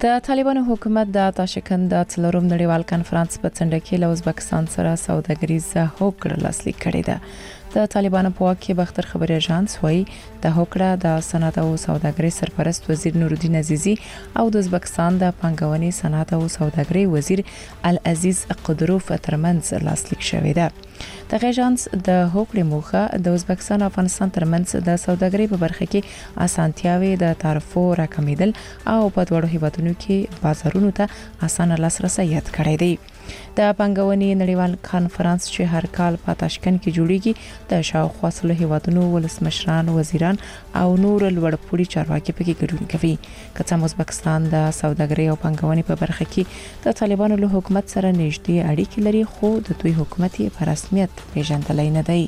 د طالبانو حکومت د تاشکند د څلورم نړیوال کانفرنس په څنډه کې له ازبکستان سره سوداګریزه هوکړه لاسلیک کړې ده. د طالبانو په واک کې بختر خبري اژانس وایي د هوکړه د صنعت او سوداګرۍ سرپرست وزیر نورالدین عزیزی او د ازبکستان د پانګونې صنعت او سوداګرۍ وزیر العزیز قدروف ترمنځ لاسلیک شوې ده. د اژانس د هوکړې موخه د ازبکستان او افغانستان ترمنځ د سوداګرۍ په برخه کې اسانتیاوي د تعرفو راکمیدل او په دوړو هیوادونو کې بازارونو ته اسانه لاسرسي کړی دی. د پنځونی نړیوال کانفرنس چې هر کال په تاشکند کې جوړیږي د شاوخوا سلو هیوادونو ولسمشران، وزیران او نور لوړپوړي چارواکي پکې ګډون کوي. کڅم ازبکستان د سوداګرۍ او پنځونی په برخه کې د طالبانو له حکومت سره نږدې اړیکې لري، خو د دوی حکومت په رسمیت پیژندل نه دی.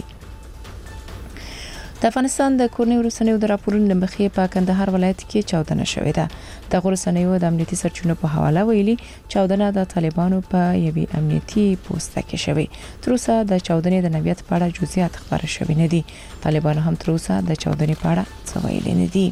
د افغانستان د کورنۍ ورسنیو د راپورونو مخې په کندهار ولایت کې چاودنه شوې ده. د ورسنیو د امنیتي سرچینو په حواله ویلي چاودنه د طالبانو په یوې امنیتي پوسټ کې شوې. تر اوسه د چاودنې د نوعیت په اړه جزئیات خبر شوي نه دي. طالبانو هم تر اوسه د چاودنې په اړه څه ویلي نه دي.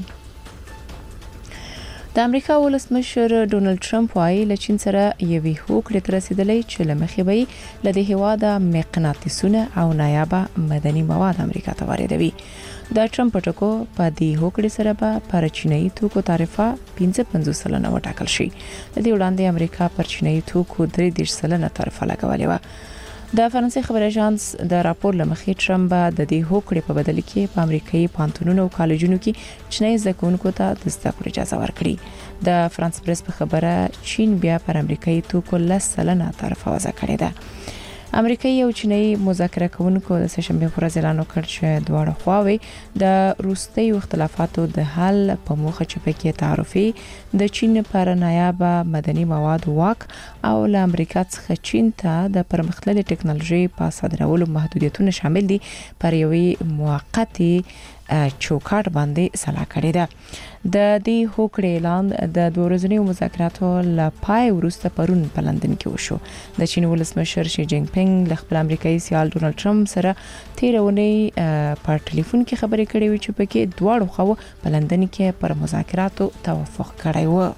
د امریکا ولسمشر ډونالد ټرمپ وايي له چین سره یوې هوکړې ته رسیدلې چې له مخې به له دې هیواده مقناطیسونه او نایابه مدني مواد امریکا ته واردوي. د ټرمپ ټکو په دې هوکړې سره به پر چینایي توکو تعرفه 55% وټاکل شي. د دې وړاندې امریکا پر چینایي توکو 33% تعرفه لګولې و. د فرانسې خبري اژانس د راپور لمخې ټرمپ د دې هوکړې په بدل کې په امریکایي پانتونونو او کالجونو کې چینایي زکونکو ته د زده کړې اجازه ورکړي. د فرانس پریس په خبره چین بیا پر امریکایي توکو 10% تعرفه وضع کړې ده. امریکایي او چینایي مذاکره کوونکو د سهشنبه پر ورځ اعلان وکړ چې دواړه خواوې د روسي اختلافاتو د حل په موخه چې پکې تعرفي د چین پر نایابه مدني مواد واک او له امریکا څخه چین ته د پرمختللي ټکنالوژي په صادرولو محدودیتونه شامل دي پر یوې موقتی چوکاټ باندې سلا کړی ده. د دې هوکړې اعلان د دوه ورځنیو مذاکراتو لپاره وروسته پرون په لندن کې وشو. د چین ولسمشر شي جین پینګ له خپل امریکایي سیال ډونالد ټرمپ سره تیرونی په ټلیفون کې خبرې کړې وې چې پکې دواړو خواو په لندن کې پر مذاکراتو توافق کړی و.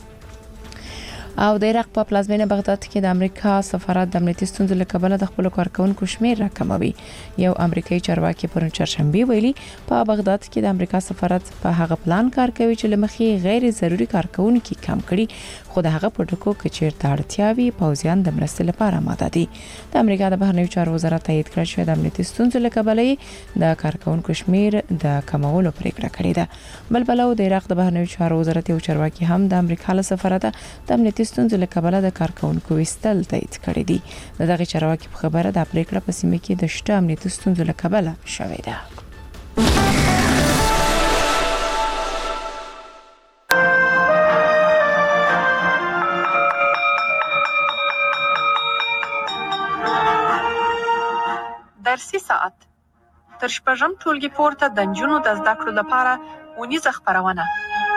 او د عراق په پلازمینه بغداد کې د امریکا سفارت د امنیتي ستونزو له کبله د خپل کارکونکو شمیر راکموي. یو امریکایي چارواکي پرون چهارشنبه ویلي په بغداد کې د امریکا سفارت په هغه پلان کار کوي چې لمخې غیر ضروري کارکونکو کم کړي، خو د هغه په ټکو کې چیرته اړتیا وي پوځیان د مرستې لپاره آماده دي. د امریکا د بهرنیو چارو وزارت تایید کړ چې د امنیتي ستونزو له کبله د کارکونکو شمیر د کمولو پریکړه کړې ده. بل بلو د عراق د بهرنیو چارو وزارت یو چارواکي هم د امریکا له سفارت د امنیتي ستونزو له کبله د کارکونکو وستل تایید کړی دي. دغه چارواکي په خبره د پریکړه په سیمه کې د شته امنیتي ستونزو له کبله شوې ده. درسي ساعت تر شپږم ټولګي پورته د نجونو د زده کړو لپاره ونیزه خپرونه.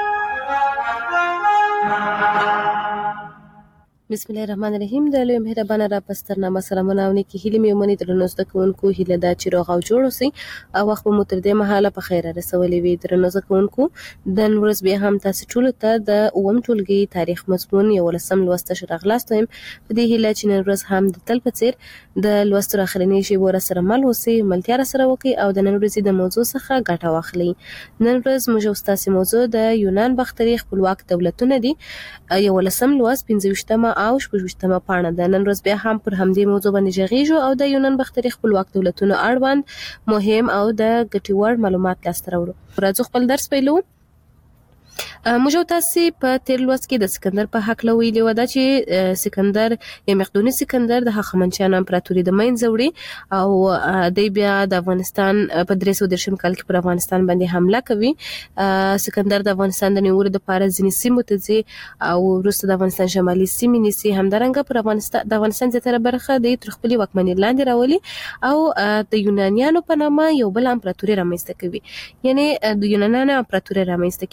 بسم الله الرحمن الرحیم. د لوی مهربانه را پسترنامه سلامونه او نیکی هیلې مې ومني درنو زده کوونکو هیله دا چې روغ او جوړ اوسئ او وخت مو تر دې مهاله په خیر رسولې وي. درنو زده کوونکو د نن ورځ بیا هم تاسو ټول ته د اووم ټولګي تاریخ مضمون 11 لوست راغلاست یم. په دې هیله چې نن ورځ هم د تل په څیر د لوستو اخرنی شی ور سره مل اوسئ، ملتیا سره وکي او د نن ورځې د موضوع څخه ګټه واخلئ. نن ورځ موږ تاسو موضوع د یونان بختري خپلواک دولتونه دي. 11 لوست 25 او شپږمه پاڼه ده. نن ورځ بیا هم پر همدې موضوع باندې ژغېږو او د یونان بختري خپلواک دولتونو اړوند مهم او د ګټور معلومات لاسته راوړو. راځو خپل درس پیلو. موږ تاسو په تیر لوست کې د سکندر په حق لویلی و دا چې سکندر یا مقدوني سکندر د هخامنشیانو امپراتوري د منځه وړي او د بیا د افغانستان په 313 کال کې پر افغانستان باندې حمله کوي. سکندر د افغانستان د نیولو لپاره ځینې سیمو ته ځي او وروسته د افغانستان شمالي سیمې نیسي. همدارنګه پر افغانستان زیاتره برخه د خپل واکمنۍ لاندې راولي او د یونانیانو په نامه یو بل امپراتوري رامنځته کوي. یعنی د یونانیانو امپراتوري رامنځته کیږي چې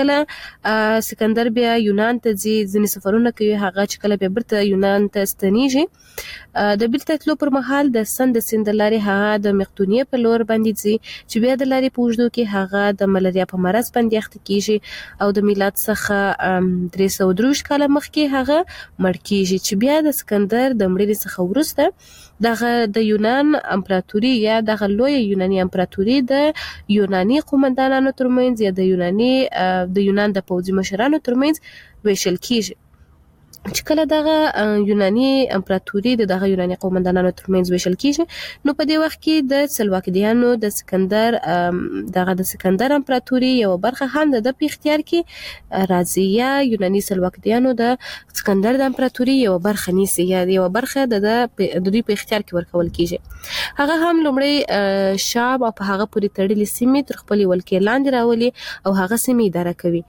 کله سکندر بیا یونان ته ځینې سفرونه کوي، هغه چې کله بیا برته یونان ته ستنیږي د بیرته تلو پر مهال د سند سیند لارې هغه د مقدونیه په لور باندې ځي چې بیا د لارې په اوږدو کې هغه د ملاریا په مرض باندې اخته کیږي او د میلاد څخه 323 کاله مخکې هغه مړ کیږي چې بیا د سکندر د مړینې څخه وروسته دغه د یونان امپراتوري یا دغه لوی یوناني امپراتوري د یوناني قومندانانو ترمنځ یا د یونان د پوځي مشرانو ترمنځ ویشل کیږي. چې کله دغه یوناني امپراتوري دغه یوناني قومندانانو ترمنځ ویشل کیږي نو په دې وخت کې د سلواکدیانو د سکندر امپراتوري یو برخه هم د په اختیار کې راځي یا یوناني سلواکدیانو د سکندر د امپراتوري یو برخه نیسي یا یو برخه د دوی په اختیار کې ورکول کیږي. هغه هم لومړی شام او په هغه پورې تړلې سیمې تر خپل ولکې لاندې راولي او هغه سیمې اداره کوي.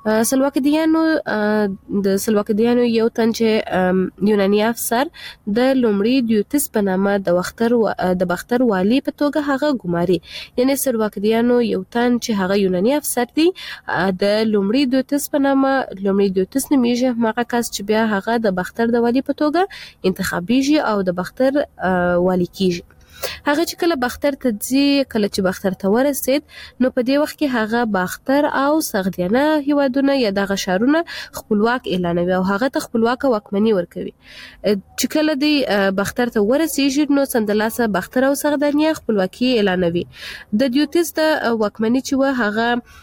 سلواکدیانو یو تن چې یوناني افسر د لومړي دیوتس په نامه د بختر والی په توګه هغه ګماري، یعنی سلواکدیانو یو تن چې هغه یوناني افسر دی د لومړي دیوتس په نامه لومړي دیوتس نومیږي، هغه کس چې بیا هغه د بختر د والی په توګه انتخابیږي او د بختر والی کیږي. هغه چې کله بختر ته ځي، کله چې بختر ته ورسید نو په دې وخت کې هغه بختر او سغدیانه هیوادونه یا دغه شهرونه خپلواک اعلانوي او هغه ته خپلواک واکمني ورکوي. چې کله دی بختر ته ورسیږي نو سندلاسه بختر او سغدیانه خپلواکي اعلانوي. د دیوتس د واکمني چې و هغه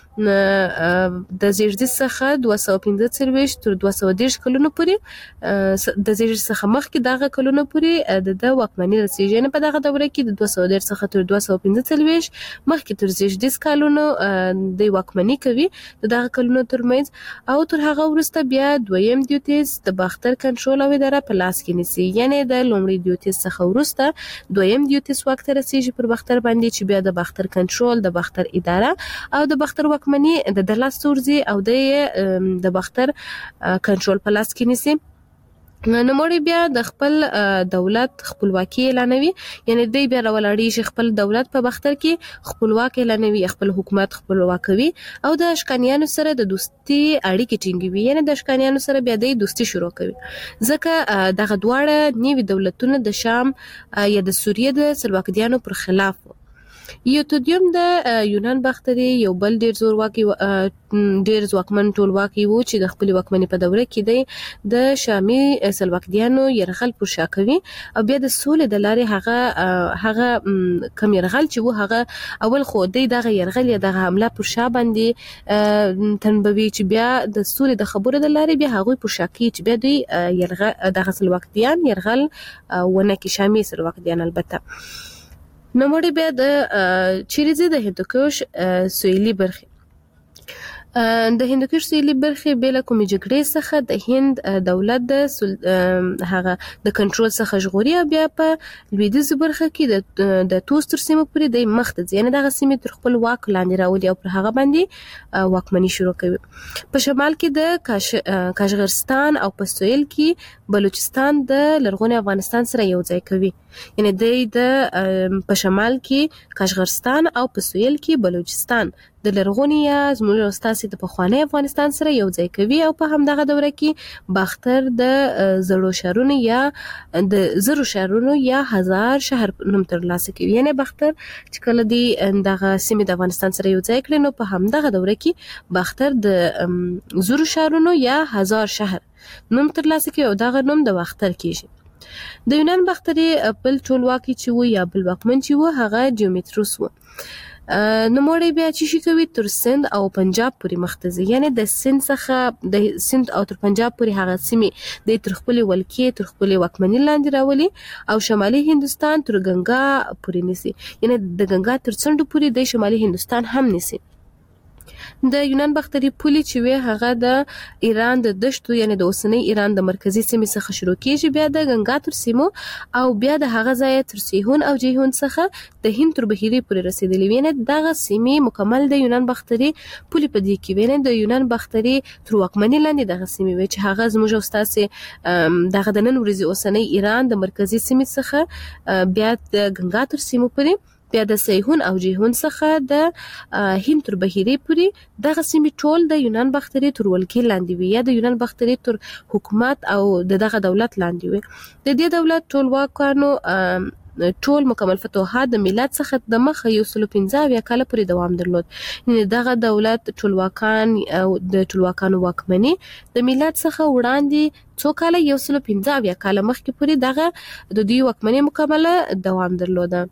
د زیږدیز څخه 245 تر 230 کلونو پورې د زیږدیز څخه مخکې دغه کلونو پورې د واکمني رسیږي، یعنی په دغه دوره کې د 230 څخه تر 245 مخکې تر زیږدیز کلونو د واکمني کوي د دغه کلونو ترمنځ او تر هغه وروسته بیا دویم دیوتس د بختر کنټرول او اداره په لاس کې نیسي، یعنی د لومړي دیوتس څخه وروسته دویم دیوتس واک ته رسیږي پر بختر باندې چې بیا د بختر کنټرول د بختر اداره او د بختر واکمني د لاس تورځي او د بختر کنټرول په لاس کې نیسي. نوموړی بیا د خپل دولت خپلواکي اعلانوي، یعنی دی بیا راولاړیږي خپل دولت په بختر کې خپلواک اعلانوي، خپل حکومت خپلواکوي او د اشکانیانو سره د دوستي اړیکې ټینګوي، یعنی د اشکانیانو سره بیا د دوستي شروع کوي ځکه دغه دواړه نوي دولتونه د شام یا د سوریه د سلواکدیانو پر خلاف و. یوتودیوم د یونان بختري یو بل ډیر ځواکمن ټولواکي وو چې د خپل واکمنۍ په دوره کې دی د شامي سلواکدیانو یرغل پر شا کوي او بیا د سولې د لارې هغه کم یرغل چې وو هغه اول خو دی دغه یرغل یا دغه حمله پر شا باندې تنبوي چې بیا د سولې د خبرو د لارې بیا هغه پر شا کوي چې بیا دوی یرغل دغه سلواکدیان یرغل ونه کې شامي سلواکدیان البته. نوموړی بیا د چیرې د هندوکش سویلي برخې د هندوکش سویلي برخې بې له کومې جګړې څخه د هند دولت هغه د کنټرول څخه ژغوري او بیا په لویدیځه برخه کې د توس تر سیمو پورې د مخ ته ځي، یعنې دغه سیمې تر خپل واک لاندې راولي او پر هغه باندې واکمني شروع کوي. په شمال کې د کاشغرستان او په سویل کې بلوچستان د لرغوني افغانستان سره یو ځای کوي، یعنې د په شمال کې کاشغرستان او په سویل کې بلوچستان د لرغوني یا زموږ استاسي د پخوانی افغانستان سره یو ځای کوي او په همدغه دوره کې باختر د زړو شهرونو یا هزار شهر نوم ترلاسه کوي، یعنی باختر چې کله دی دغه سیمې د افغانستان سره یو ځای کړي نو په همدغه دوره کې باختر د زړو شهرونو یا هزار شهر نوم ترلاسه کوي او دغه نوم د باختر کیږي. د یونان باختري بل ټولواکي چې و یا بل واکمن چې و هغه دیومتروس و. نوموړی بیا چې کوي تر سند او پنجاب پورې مخ ته ځي، یعنی د سند څخه د سند او تر پنجاب پورې هغه سیمې د تر خپل ولکې تر خپل واکمنۍ لاندې راولي او شمالي هندستان تر ګنگا پورې نیسي، یعنی د ګنگا تر څنډو پورې د شمالي هندستان هم نیسي. د یونان باختري پولې چې وي هغه د ایران د دشتو یعنی د اوسنۍ ایران د مرکزی سیمې څخه شروع کیږي، بیا د ګنگا تر سیمو او بیا د هغه ځای تر سیهون او جیهون څخه د هند تر بحیرې پورې رسیدلې وي، یعنی دغه سیمې مکمل د یونان باختري پولې په دې کې وي، یعنی د یونان باختري تر واکمنۍ لاندې دغه سیمې وي چې هغه زموږ استاسي دغه د نن ورځې اوسنۍ ایران د مرکزی سیمې څخه بیا د ګنگا تر سیمو پورې بیا د سیهون او جیهون څخه د هند تر بحیرې پورې دغه سیمې ټول د یونان باختري تر ولکې لاندې وي یا د یونان باختري تر حکومت او دغه دولت لاندې وي. د دې دولت ټولواکانو ټول مکمل فتوحات د میلاد څخه د مخه 115 کال پورې دوام درلود. یعنی دغه دولت ټولواکان او د ټولواکانو واکمني د میلاد څخه وړاندې څو کال 115 کال مخکې پورې دغه د دوی واکمني مکمله دوام درلوده.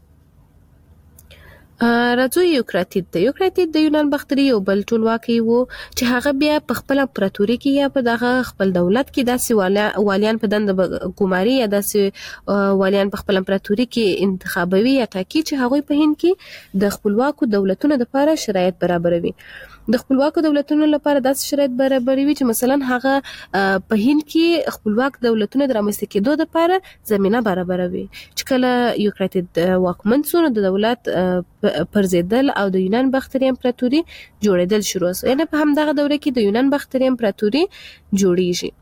راځو یوکراتید د یونان باختري یو بل ټولواکي وو چې هغه بیا په خپل امپراتوري کې یا په دغه خپل دولت کې داسې والیان په دند ګماري یا داسې والیان په خپل امپراتوري کې انتخابوي یا ټاکي چې هغوی په هند کې د خپلواکو دولتونو لپاره شرایط برابروي. د خپلواکو دولتونو لپاره داسې شرایط برابروي چې مثلا هغه په هند کې خپلواک دولتونه د رامنځته کېدو لپاره زمينه برابروي. چې کله یوکراتید واکمن شو د دولت پرځیدل او د یونان باختري امپراتوري جوړېدل شروع شو. یعنی په همدغه دوره کې د یونان باختري امپراتوري جوړیږي.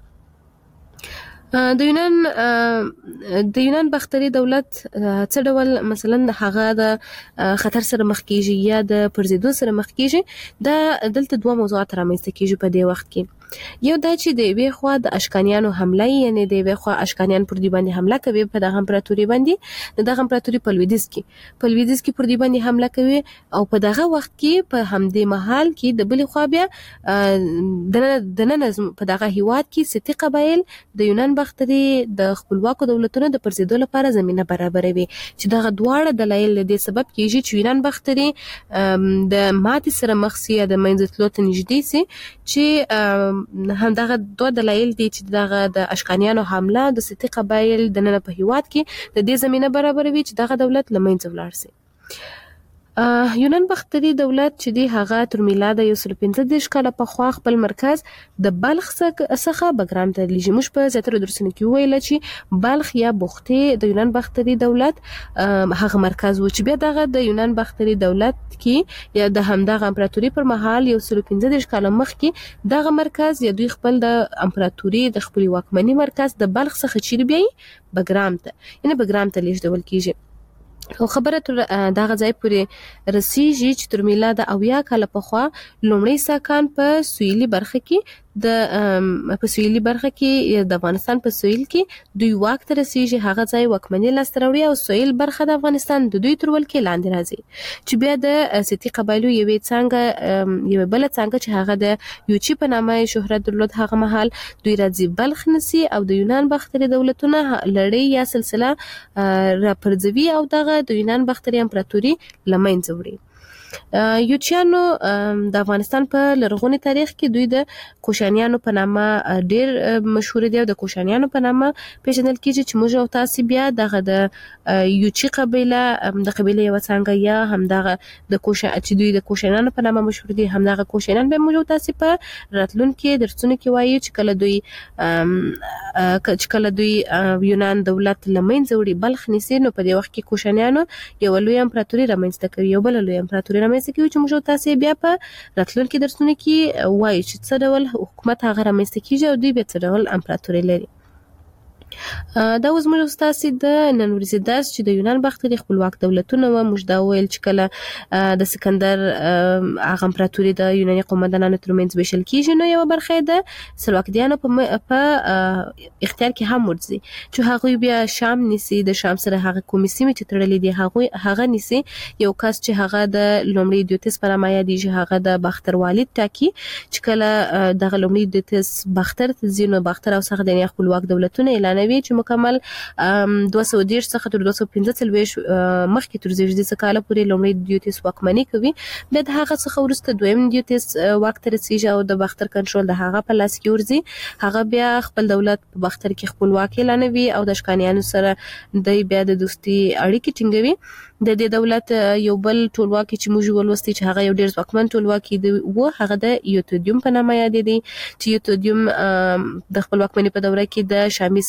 د یونان باختري دولت څه ډول مثلا هغه د خطر سره مخ کیږي یا د پرځیدو سره مخ کیږي. د دلته دوه موضوعات رامنځته کیږي په دې وخت کې. یو دا چې د یوې خوا د اشکانیانو حمله یعنی د یوې خوا اشکانیان پر دوی باندې حمله کوي په دغه امپراتوري باندې. دغه امپراتوري په لویدیځ کې پر دوی باندې حمله کوي او په دغه وخت کې په همدې محل کې د بلې خوا بیا د نن په دغه هیواد کې ستي قبایل د یونان باختري د خپلواکو دولتونو د پرځیدو لپاره زمينه برابروي. چې دغه دواړه دلایل د دې سبب کیږي چې یونان باختري د ماتې سره مخ سي یا د منځ تلو ته نږدې سي. چې همدغه دوه دلایل دي چې دغه د اشکانیانو حمله د ستي قبایل د نن په هیواد کې د دې زمينه برابروي چې دغه دولت لمنځه ولاړ سي. یونان باختري دولت چې دی هغه تر میلاد 115 کاله پخوا خپل مرکز د بلخ څخه بګرام ته لیږي. موږ په زیاتره درسونو کې ویل چې بلخ یا بوختي د یونان باختري دولت هغه مرکز و چې بیا دغه د یونان باختري دولت کې یا د همدغه امپراتوري پر مهال 115 کاله مخکې دغه مرکز یا دوی خپل د امپراتوري د خپل واکمنۍ مرکز د بلخ څخه چیرې بیاي بګرام ته یعنی بګرام ته لیږدول کیږي. او خبره تر دغه ځای پورې رسیږي چې تر میلاد 80 کاله پخوا لومړی ساکان په سویلي برخه کې د افغانستان په سویل کې دوی واک ته رسیږي. هغه ځای واکمنۍ لاسته راوړي او سویل برخه د افغانستان د دوی تر ولکې لاندې راځي. چې بیا د ستي قبایلو یوې بل څنګه چې هغه د یوچی په نامه شهرت درلود هغه مهال دوی راځي بلخ نسی او د یونان باختري دولتونه لړۍ یا سلسله راپرځوي او دغه د یونان باختري امپراتوري لمنځه وړي. یوچیانو د افغانستان په لرغوني تاریخ کې دوی د کوشانیانو په نامه ډیر مشهور دي او د کوشانیانو په نامه پیژندل کیږي. چې موږ او تاسو بیا دغه د یوچی قبیله د قبیله یو څنګه یا همدغه د چې دوی د کوشانیانو په نامه مشهور دي همدغه کوشانیان به موږ او تاسو په راتلونکو درسونو کې وایي چې کله دوی یونان دولت لمنځه وړي بلخ نیسي نو په دې وخت کې کوشانیانو یو لوی امپراتوري رامنځته کوي یو بل لوی امپراتوري رامنځته کوي چې موږ تاسو بیا په راتلونکو درسونو کې وایي چې څه ډول حکومت هغه رامنځته کیږي او دوی به څه ډول امپراتوري لري. دا اوس موږ تاسو د نن ورځې درس چې د یونان باختري خپلواک دولتونه و موږ دا ویل چې کله د سکندر هغه امپراتوري د یوناني قومندانانو ترمنځ ویشل کیږي نو یو برخه د سلواکدیانو په اختیار کې هم ورځي چې هغه بیا شام نیسي. د شام سره هغه کومې سیمې چې تړلې دي هغه نیسي. یو کس چې هغه د لومړي دیوتس په نامه یادېږي هغه د باختر والد ټاکي چې کله دغه لومړي دیوتس باختر ته ځي نو باختر او سغدنیا خپلواک دولتونه اعلانوي چې مکمل 210 څخه تر 245 مخکې تر 200 کال پورې لومړی دیوتس واکمني کوي. بیا د هغه څخه وروسته دویم دیوتس واک ته رسیږي او د باختر کنټرول د هغه په لاس کې ورځي. هغه بیا خپل دولت په باختر کې خپلواکي اعلانوي او د اشکانیانو سره د بیا د دوستي اړیکې ټینګوي. د دې دولت یو بل ټولواکي چې موږ ولوستي چې هغه یو ډیر ځواکمن ټولواکي دی و هغه د یوتودیوم په نامه یاد دی چې یوتودیوم د خپل واکمنۍ په دوره کې د شامي سلواکدیانو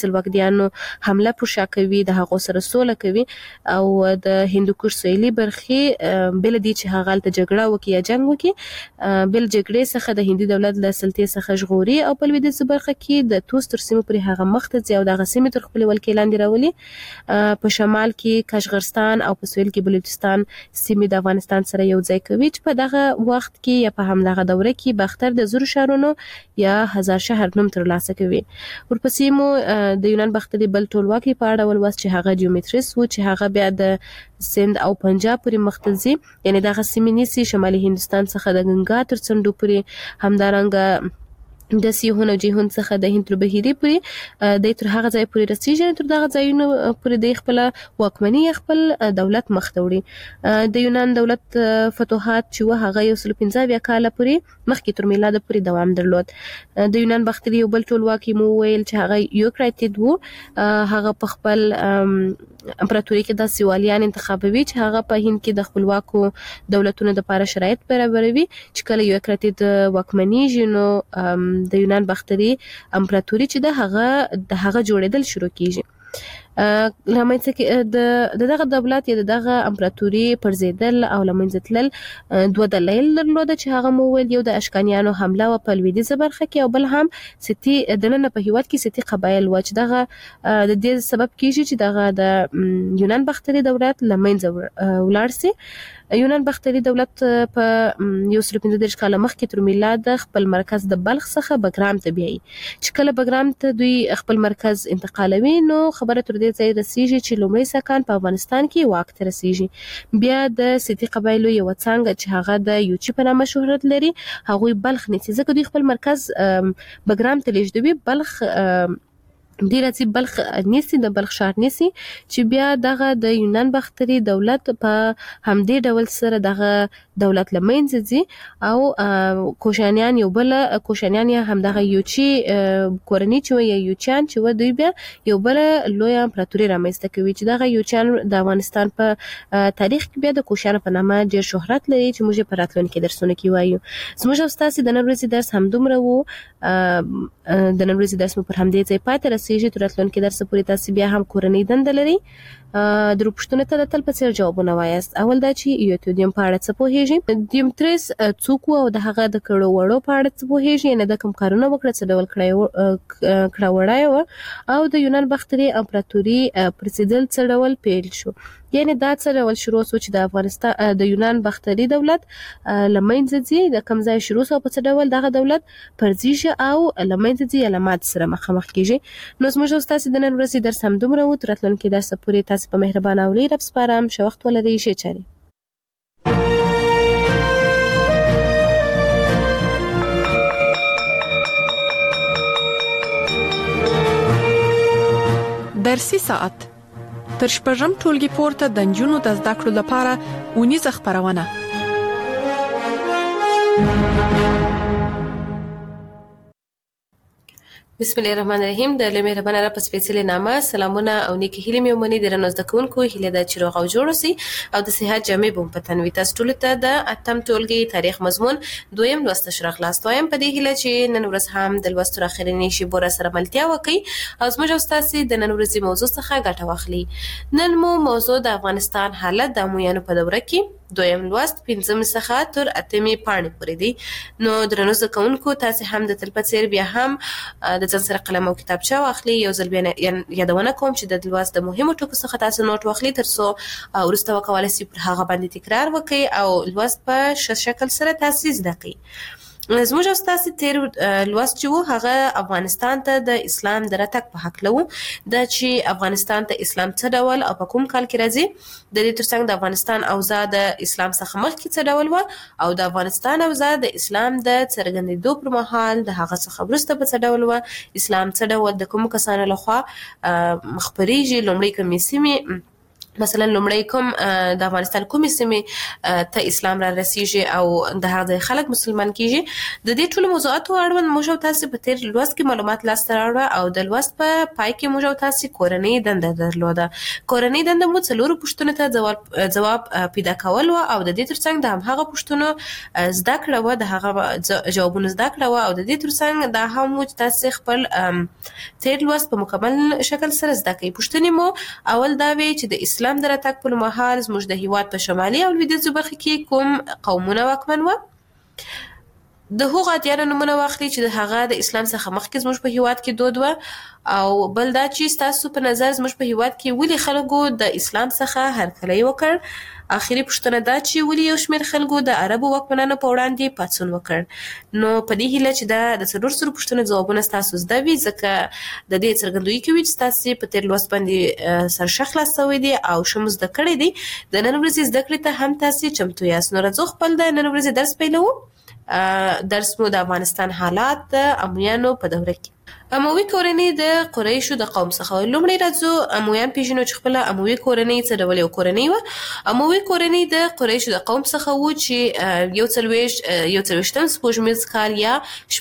هوایانو حمله پر شا کوي، د هغو سره سوله کوي او د هندوکش سویلي برخې بل دي چې هغه ته جګړه وکړي یا جنگ وکړي بل جګړې څخه د هندي دولت له سلطې څخه ژغوري او په لویدیځ برخه کې د توس تر سیمې پورې هغه مخته ځي او دغه سیمې تر خپل ولکې لاندې راولي. په شمال کې کشغرستان او په سویل کې بلوچستان سیمې د افغانستان سره یو ځای کوي چې په دغه وخت کې یا په همدغه دوره کې باختر د زرو شهرونو یا هزار شهر نوم ترلاسه کوي. ورپسې مو د یونان باختري بل ټولواکي په اړه ولوست چې هغه ډیومټریس و چې هغه بیا د سند او پنجاب پورې مختلزي، یعنی دغه سیمې نیسي شمالي هندستان څخه د ګنگا تر څنډو پورې، همدارنګه د سیهون او جیهون څخه د هند تر بهیري پورې د تر هغه ځای پورې رسیږي، تر دغه ځایونو پورې د خپل واکمنۍ خپل دولت مخته وړي. د یونان دولت فتوحات چې هغه 115 کال پورې مخکې تر میلاد پورې دوام درلود. د یونان باختري یو بل ټولواکي مو ویل چې هغه یوکراتید وو، هغه په خپل امپراتوري کې د سیوالیان انتخابوي چې هغه په هند کې د خپلواکو دولتونو لپاره شرایط برابروي چې کله یوکراتید واکمنیږي نو د یونان باختري امپراتوري چې د هغه جوړېدل شروع کیږي. لمنځه کې د دغه دولت یا دغه امپراتوري پرځیدل او لمنځه تلل دوه دلایل درلود چې هغه مو ویل، یو د اشکانیانو حمله و په لویدیځه برخه کې او بل هم ستی دننه په هیواد کې ستی قبایل و چې دغه د دې سبب کیږي چې دغه د یونان باختري دولت لمنځه ولاړ سي. یونان باختري دولت په 115 کال مخکې تر میلاد خپل مرکز د بلخ څخه بګرام ته بیایي چې کله بګرام ته دوی خپل مرکز انتقالوي نو خبره تر دې ځای رسیږي چې لومړی سکان په افغانستان کې واک ته رسیږي. بیا د سیتي قبایلو یو څنګه چې هغه د یوچی په نامه شهرت لري هغوی بلخ نیسي ځکه دوی خپل مرکز بګرام ته لیږدوي. بلخ ډیر چې بلخ نیسي، د بلخ شهر نیسي چې بیا دغه د یونان باختري دولت په همدې ډول سره دغه دولت لمنځه ځي او کوشانیان یو بل کوشانیان یا هم دغه یوچی کورنۍ چې یا یوچیان چې دوی بیا یو بل لوی امپراتوري رامنځته کوي چې دغه یوچیان د افغانستان په تاریخ کې بیا د کوشان په نامه ډیر شهرت لري چې موږ په راتلونکي درسونه کې وایو. زموږ استاد د نن ورځې درس همدومره وو، د نن ورځې درس مو پر همدې ځای پاتې رسیږي. تر راتلونکي درس پورې تاسو بیا هم کورنۍ دنده لري. درو پښتنه ته تل په څیر جوابونه وایاست. اول دا چې یوتیوم په اړه څه پوهیږي، ډیمټریس څوک او د هغه د کړو وړو په اړه څه پوهیږي، نه د کوم کارونه وکړه څه ډول کړه وړای او د یونان باختري امپراتوري پرسیدل څه ډول پیل شو، یعنی دا څه ډول شروع شو چې د افغانستان د یونان باختري دولت لمنځه ځي، د کوم ځای شروع شو په څه ډول دغه دولت پرځيږي او لمنځه ځي یا لمات سره مخامخ کیږي. نو زموږ استاد د نن ورځې درس همدومره و، تر راتلونکي درس پورې تاسو په مهربانه او لري سپارم. ښه وخت ولرئ. ښه چاري. درسي ساعت تر شپږم ټولګي پورته د نجونو د زده کړو لپاره اونیزه خبرونه. بسم الله الرحمن الرحیم. د الله مهربان را په سپیڅلې نامه سلامونه او نیکی هیلې مې ومني د رنوز د کوونکو هیله د چیرغ او جوړ سي او د صحت جامع بوم پتن وي. تاسو ټول ته د اتم ټولګي تاریخ مضمون دویم لوست شرح لاس وایم په دې هیله چې نن ورځ هم د لوست اخرنی شی بور سره ملتیا وکي او زموږ استاد د نن ورځې موضوع څخه ګټه واخلي. نن مو موضوع د افغانستان حالت د مویانو په دوره کې دویم لوست 5 څخه تر 8 پاڼې پورې دی. نو درنو زده کوونکو تاسو هم د تلپاتیر بیا هم د ځان سره قلم او کتابچه واخلي. یو ځل بیا یادونه کوم چې د لوست د مهمو ټکو څخه تاسو نوٹ واخلي ترڅو ورسته وکولای شئ پر هغه باندې تکرار وکړئ او لوست په ښه شکل سره تاسو زده کړئ. زموږ استاد تیر لوست چې هغه افغانستان ته د اسلام د راتګ په حق لو د چې افغانستان ته اسلام څه ډول او په کوم کال کې راځي، د دې ترڅنګ د افغانستان اوضاع د اسلام څخه مخکې څه ډول و او د افغانستان اوضاع د اسلام د څرګندېدو پر مهال د هغه څخه وروسته په څه ډول و، اسلام څه ډول د کوم کسانو لخوا خپرېږي، لومړی کومې سیمې مثلا لومړی کوم د افغانستان کومې سیمې ته اسلام را رسیږي او د هغه خلک مسلمان کیږي. د دې ټولو موضوعاتو اړوند موږ تاسو په تیر لوست کې معلومات لاسته راوړل او د لوست په پای کې موږ تاسو کورنۍ دنده درلوده. کورنۍ دنده مو څلورو پوښتنو ته جواب پیدا کول او د دې ترڅنګ د هغه پوښتنو زده کړه و د هغه جوابونه زده کړه او د دې ترڅنګ د هم تاسو خپل تیر لوست په مکمل شکل سره زده کړئ. پوښتنې مو اول دا وی چې د اسلام د راتګ په مهال زموږ د هیواد په شمالي او لویدیځو برخو کې کوم قومونه واکمن و. د هغو اتیانو نمونه واخلي چې د هغه د اسلام څخه مخکې زموږ په هیواد کې دود و او بل دا چې تاسو په نظر زموږ په هیواد کې ولې خلکو د اسلام څخه هرکلی وکړ. اخیری پوښتنه دا چې ولې یو شمېر خلکو د عربو واکمنانو په وړاندې پاڅون وکړ. نو په دې هیله چې د څلور سرو پوښتنو ځوابونه تاسو زده وي ځکه د دې څرګندوي کوي چې تاسو په تیر لوست باندې سرشه خلاصوي دي او شمو زده کړی دي. د نن ورځې زده کړې ته هم تاسو چمتو یاست. نو راځو خپل د نن ورځې درس پیلوو. درس مو د افغانستان حالات د امویانو په دوره کې. اموي کورنۍ د قریشو د قوم څخه. لومړی راځو امویان پیژنو چې خپل اموي کورنۍ څه ډول یو کورنۍ و. اموي کورنۍ د قریشو د قوم څخه و چې یو څلوېښتم سپوږمیز کال یا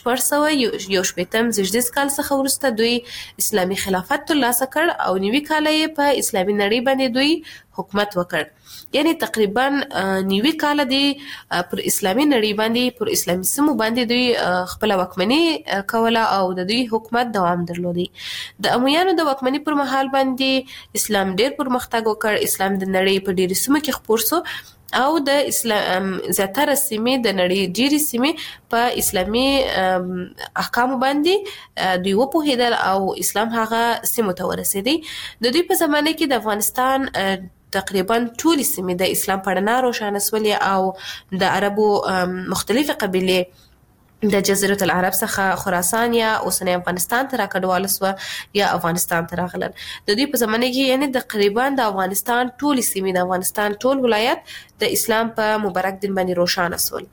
611 زیږدیز کال څخه وروسته دوی اسلامي خلافت ترلاسه کړ او 90 کاله یې په اسلامي نړۍ باندې دوی حکومت وکړ. یعنی تقریبا 90 کاله دی پر اسلامي نړۍ باندې پر اسلامي سیمو باندې دوی خپل واکمني کوله او د دوی حکومت دوام درلودي. د امویانو د واکمني پر مهال باندې اسلام ډیر پرمختګ وکړ. اسلام د نړۍ په ډیرو سیمو کې خپور شو او د اسلام زیاتره سیمې د نړۍ ډیرې سیمې په اسلامي احکامو باندې دوی وپوهیدل او اسلام هغه سیمو ته ورسېدی. د دوی په زمانه کې د افغانستان تقریبا ټول سیمې د اسلام په رڼا روښانه شولې او د عربو مختلفه قبیلې د جزیره العرب څخه خراسان یا اوسنی افغانستان ته راکډواله سوه یا افغانستان ته راغلل. د دوی په زمانه کې یعنی تقریبا د افغانستان ټول سیمې د افغانستان ټول ولایت د اسلام په مبارک دین باندې روښانه شول.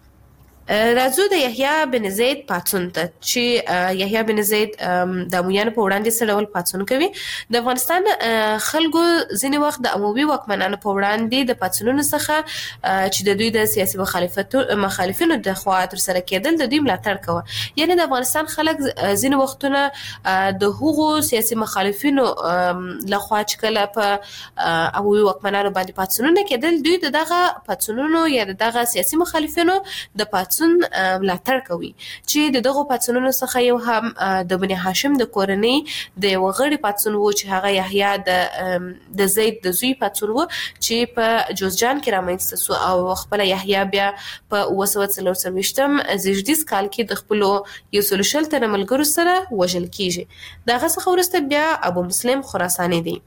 راځو د یحیی بن زید پاڅون ته چې یحیی بن زید د امویانو په وړاندې څه ډول پاڅون کوي. د افغانستان خلکو ځینې وخت د اموي واکمنانو په وړاندې د پاڅونونو څخه چې د دوی د سیاسي مخالفینو د خوا تر سره کېدل د دوی ملاتړ کوه. یعنی د افغانستان خلک ځینې وختونه د هغو سیاسي مخالفینو لخوا چې کله په اموي واکمنانو باندې پاڅونونه کېدل دوی دغه پاڅونونو یا دغه سیاسي مخالفینو د پاڅون ملاتړ کوي چې دغه پاڅونونو څخه یو هم د بني هاشم د کورنۍ د یو غړي پاڅون وو چې هغه یحیی د زید د زوی پاڅون وو چې په جوزجان کې رامنځته شو او خپل یحیی بیا په 1940 زیږدیز کال کې د خپل یو سلوشل تر ملګرو سره وژل کیږي. دغه څخه وروسته بیا ابو مسلم خراساني دی.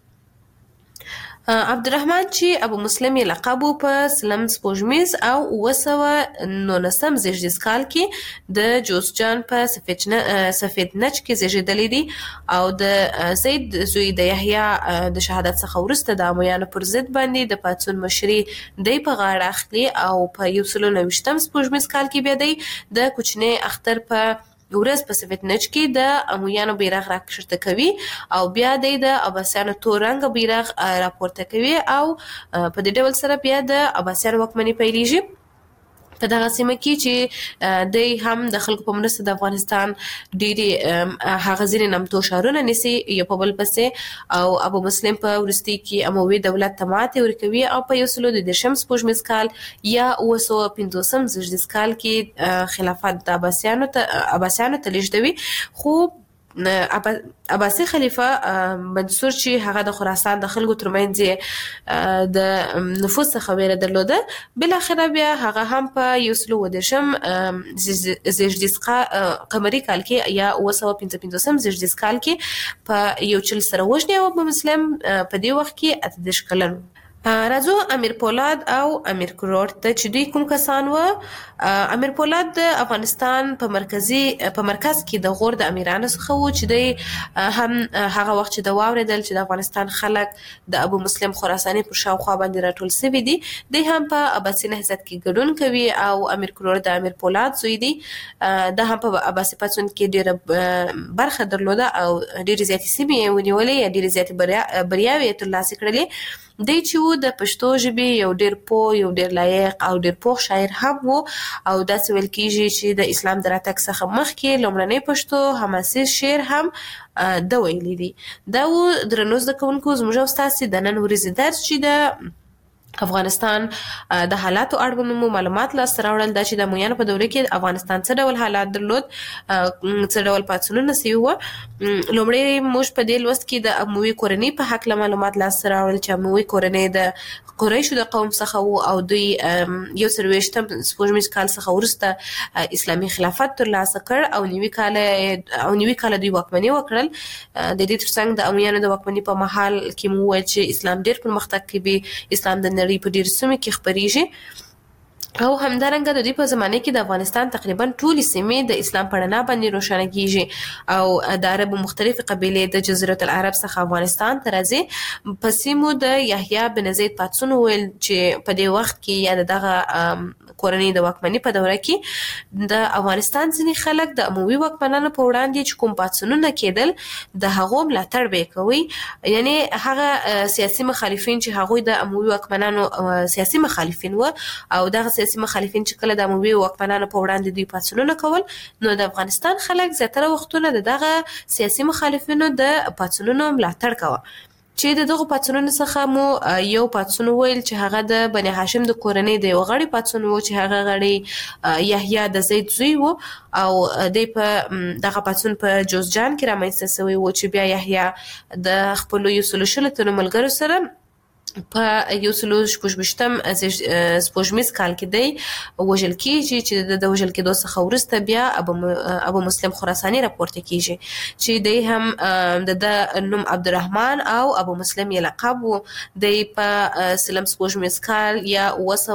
عبدالرحمن چې ابو مسلم یې لقب په سلم سپوږمیز او 1919 زیږدیز کال کې د جوزجان په سفید نج کې زیږیدلی دی او د زید زوی د یحیی د شهادت څخه وروسته د امویانو پر ضد باندې د پاڅون مشري دی په غاړه اخلي او په 1929 سپوږمیز کال کې بیا دی د کوچنی اختر په ورځ په سفید نج کې د امویانو بیرغ راکښته کوي او بیا د عباسیانو تور رنګ بیرغ راپورته کوي او په دې ډول سره بیا د عباسیانو واکمني پیلېږي په دغه سیمه کې چې دوی هم د خلکو په مرسته د افغانستان ډېرې هغه ځینې نامتو ښارونه نیسي یو په بل پسې او ابو مسلم په وروستي کې اموي دولت ته ماتې ورکوي او په 1930 سپوږمیز کال یا 1950 زیږدیز کال کې خلافت د عباسیانو ته لیږدوي. خو عباسي خلیفہ منصور چې هغه د خراسان د خلکو ترمنځ د نفوذ څخه ویره درلوده بل اخره بیا هغه هم په 1930 زیږدیز قمري کال کې یا 1955 زیږدیز کال کې په یو چل سره وژني او ابو مسلم په دې وخت کې 18 کلن. راځو امیر پولاد او امیر کروړ ته چې دوی کوم کسان و. امیر پولاد د افغانستان په مرکز کې د غور د امیرانو څخه و چې دوی هم هغه وخت چې د واوریدل چې د افغانستان خلک د ابو مسلم خراساني پر شاوخوا باندې راټول شوي دي دوی هم په عباسي نهضت کې ګډون کوي او امیر کروړ د امیر پولاد زوی دی د هم په عباسي پاڅون کې ډېره برخه درلوده او ډېرې زیاتې سیمې یې ونیولې یا ډېرې زیاتې بریاوې یې ترلاسه کړلې دی چې و د پښتو ژبې یو ډیر پوه یو ډیر لایق او ډیر پوه شاعر هم و او داسې ویل کیږي چې د اسلام د راتګ څخه مخکې لومړنی پښتو حماسي شعر هم د ویلي دي. دا و درنو زده کوونکو زموږ او ستاسې د نن ورځې درس چې د افغانستان د حالاتو اړوند معلومات لاسته راوړل. دا چې د امویانو په دوره کې افغانستان څه ډول حالات درلود، څه ډول پاڅونونه سوي وو. لومړی موږ په دې لوست کې د اموي کورنۍ په حق معلومات لاسته راوړل چې اموي کورنۍ د قریشو د قوم څخه وو او دوی 120 سپوږمیز کال څخه وروسته اسلامي خلافت ترلاسه کړ او نوي کال دوی واکمني وکړل. د دې ترڅنګ د امویانو د واکمنۍ په مهال کې مو وویل چې اسلام ډېر پرمختګ کوي، اسلام د نړۍ په ډېرو سیمو کې خپریږي او همدارنګه د دې په زمانه کې د افغانستان تقریبا ټولې سیمې د اسلام په رڼا باندې روښانه کیږي او د عربو مختلفې قبیلې د جزیرة العرب څخه افغانستان ته راځي. په سیمو د یحیی بن زید پاڅون ویل چې په دې وخت کې یا دغه کورنۍ د واکمنۍ په دوره کې د افغانستان ځینې خلک د اموي واکمنانو په وړاندې چې کوم پاڅونونه کېدل د هغو ملاتړ به کوي، یعنی هغه سیاسي مخالفین چې هغوی د اموي واکمنانو سیاسي مخالفین و او دغه سیاسي مخالفین چې کله د اموي واکمنانو په وړاندې دوی پاڅونونه کول، نو د افغانستان خلک زیاتره وختونه دغه سیاسي مخالفینو د پاڅونونو ملاتړ کوي. چې دغه پاڅونونو څخه مو یو پاڅون ویل چې هغه د بني هاشم د کورنۍ د یو غړي پاڅون و چې هغه غړي یحیی د زید زوی و او د په دغه پاڅون په جوزجان کې رامنځته شوی و چې بیا یحیی د خپل یو سلوشل تر ملګرو سره په 126 سپوږمیز کال کې دی وژل کیږي چې د وژل کېدو څخه وروسته بیا ابو مسلم خراساني راپورته کیږي چې دی هم د نوم عبدالرحمن او ابو مسلم یې لقب و. دی په سلم سپوږمیز کال یا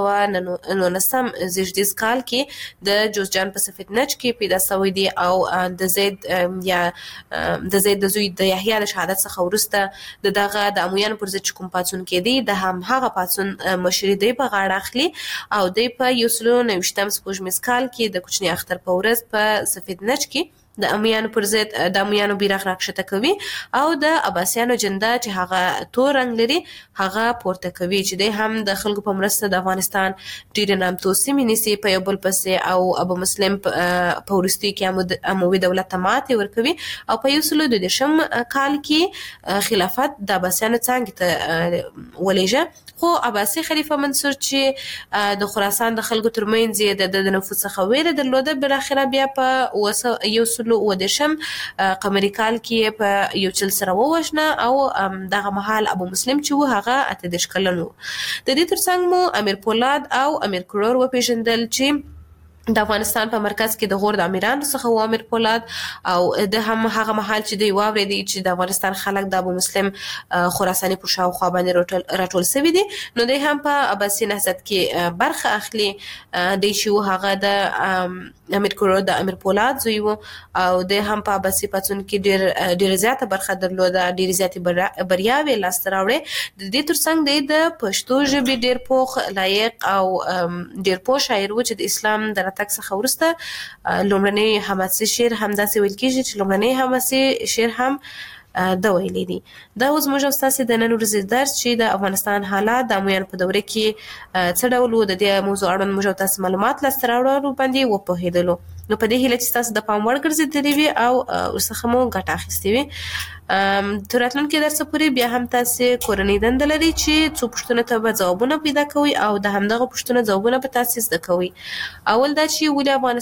919 زیږدیز کال کې د جوزجان په سفید نج کې پیدا شوی دی او د زید یا د زید د زوی د یحیی د شهادت څخه وروسته دغه د امویانو پر ضد کوم پاڅون کې د هم هغه پاڅون مشري دی په غاړه اخلي او دی په 129 سپوږمیز کال کې د کوچني اختر په ورځ په سفید نج کې د امیانو پر ضد د امیانو بیرغ راکښته کوي او د عباسیانو جنده چې هغه تور رنگ لري هغه پورته کوي چې دی هم د خلکو په مرسته د افغانستان ډېر نامتو سیمې نیسي په یو بل پسې او ابو مسلم په وروستیو کې اموي دولت ته ماتې ورکوي او په 122 کال کې خلافت د عباسیانو څنګه ته ولېږه. خو عباسي خلیفہ منصور چې د خراسان د خلکو ترمنځ د نفوذ څخه ویره درلوده، بالاخره بیا په 110 قمري کال کې په یو چل سره ووژنه او دغه مهال ابو مسلم چې و هغه 18 کلن و. د دې ترڅنګ مو امیر پولاد او امیر کروړ وپېژندل چې د افغانستان په مرکز کې د غور د امیرانو څخه و امیر پولاد او د هم هغه محل چې دوی واورېدي چې د افغانستان خلک د ابو مسلم خراساني په شاوخوا باندې راټول شوي دي، نو دوی هم په عباسي نهضت کې برخه اخلي. دوی چې هغه د امیر کروړ د امیر پولاد زوی و او د هم په عباسي پاڅون کې ډېر زیاته برخه درلوده، ډېر زیاتې بریاوې لاسته راوړې. د دې ترڅنګ د پښتو ژبې ډېر پوخ لایق او ډېر پوه شاعر و چې د اسلام د راتګ څخه وروسته لومړنی حماسي شعر همداسې ویل کېږي چې لومړنی حماسي شعر هم د ویلي دي. دا اوس موږ او ستاسې د نن ورځې درس چې د افغانستان حالات د امویانو په دوره کې څه ډول و، د دې موضوع اړوند موږ او تاسې معلومات لاسته راوړلو باندې وپوهېدلو. نو په دې هیله چې تاسو د پام وړ ګرځېدلي وي او ورڅخه مو ګټه اخیستې وي. تر راتلونکي درسه پورې بیا هم تاسې کورنۍ دنده لري چې څو پوښتنو ته به ځوابونه پیدا کوئ او د همدغه پوښتنو ځوابونه به تاسې زده کوئ. اول دا چې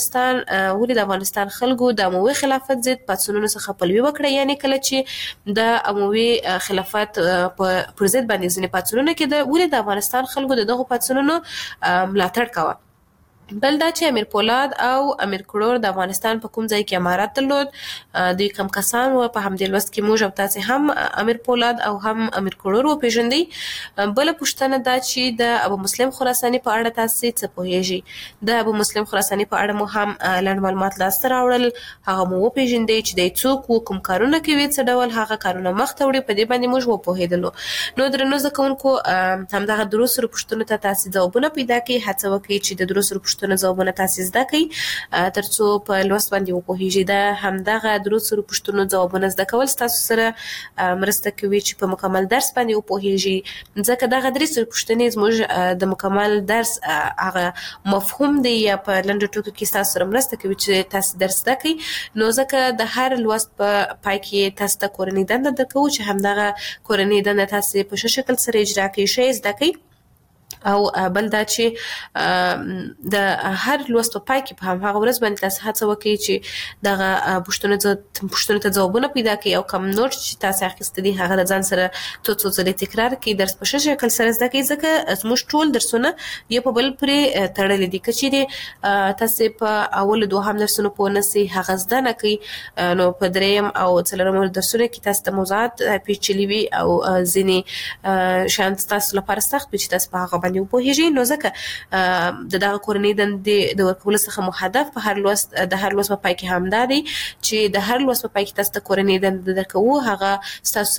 ولې د افغانستان خلکو د اموي خلافت ضد پاڅونونو څخه پلوي وکړه، یعنی کله چې د اموي خلافت پر ضد باندې ځینې پاڅونونه کېده ولې د افغانستان خلکو د دغو پاڅونونو ملاتړ کوه. بل دا چې امیر پولاد او امیر کروړ د افغانستان په کوم ځای کې امارت درلود، دوی کم کسان و. په همدې لوست کې موږ او تاسې هم امیر پولاد او هم امیر کروړ وپېژندئ. بله پوښتنه دا چې د ابو مسلم خراساني په اړه تاسې څه پوهیږئ. د ابو مسلم خراساني په اړه مو هم لنډ معلومات لاسته راوړل، هغه مو وپېژندئ چې دی څوک و، کوم کارونه کوي، څه ډول هغه کارونه مخته وړي، په دې باندې موږ وپوهېدلو. نو درنو زده کوونکو همدغه درو سرو پوښتنو ته تاسې ځوابونه پیدا کړئ. هڅه وکړئ چې د درو سرو پوښتنو ځوابونه تاسو زده کړئ ترڅو په لوست باندې وپوهیږئ. دا همدغه درو سره پوښتنو ځوابونه زده کول تاسو سره مرسته کوي چې په مکمل درس باندې وپوهیږئ، ځکه دغه درې سره پوښتنې زموږ د مکمل درس هغه مفهوم دی یا په لنډو ټکو کې تاسو سره مرسته کوي چې تاسو درس زده کړئ. نو ځکه د هر لوست په پای کې تاسو ته کورنۍ دنده درکوو چې همدغه کورنۍ دنده تاسو په ښه شکل سره اجرا کړئ، ښه زده کړئ. او بل دا چې د هر لوست په پای کې په هغه ورځ باندې تاسو هڅه وکړئ چې دغه پوښتنو ته ځوابونه پیدا کړئ او کوم نوټ چې تاسو اخیستی دي هغه د ځان سره څو ځلې تکرار کړئ، درس په ښه شکل سره زده کړئ، ځکه زموږ ټول درسونه یو په بل پورې تړلي دي. که چیرې تاسو په اول دوهم درسونو پوه نشئ هغه زده نه کړئ، نو په دریم او څلورم درسونو کې تاسو ته موضوعات پیچلي وي او ځینې شیان تاسو لپاره سخت وي چې تاسو په هغه باندې وپوهیږئ. نو ځکه دغه کورنۍ دندې د ورکولو څخه مو هدف په هر لوست په پای کې هم دا دی چې د هر لوست په پای کې تاسو ته کورنۍ دنده درکوو، هغه ستاسو